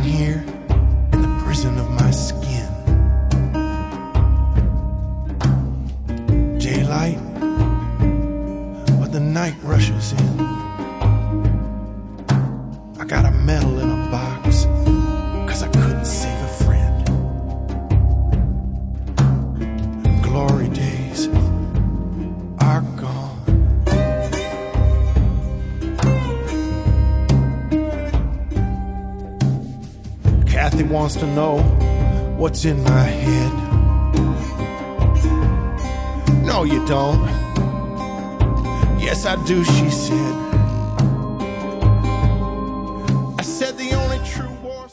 here in the prison of my skin. Daylight, but the night rushes in. I got a medal in a box, 'cause I couldn't save a friend. Glory days are gone. Kathy wants to know what's in my head. No, you don't. Yes, I do, she said.